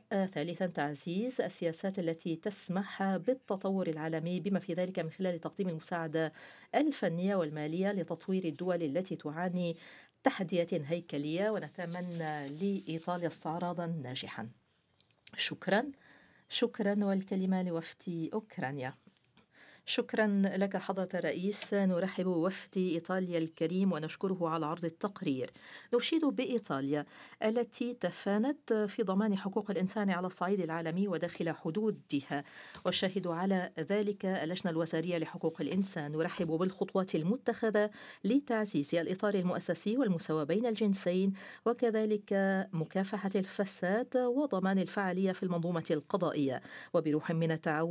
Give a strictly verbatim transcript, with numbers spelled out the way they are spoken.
آه، ثالثا تعزيز السياسات التي تسمح بالتطور العالمي بما في ذلك من خلال تقديم المساعدة الفنية والمالية لتطوير الدول التي تعاني تحديات هيكلية، ونتمنى لإيطاليا استعراضا ناجحا. شكرا. شكرا، والكلمة لوفد أوكرانيا. شكرا لك حضرة الرئيس، نرحب بوفد إيطاليا الكريم ونشكره على عرض التقرير. نشيد بإيطاليا التي تفانت في ضمان حقوق الإنسان على الصعيد العالمي وداخل حدودها، والشاهد على ذلك اللجنة الوزارية لحقوق الإنسان. نرحب بالخطوات المتخذة لتعزيز الإطار المؤسسي والمساواة بين الجنسين، وكذلك مكافحة الفساد وضمان الفعالية في المنظومة القضائية، وبروح من التعاون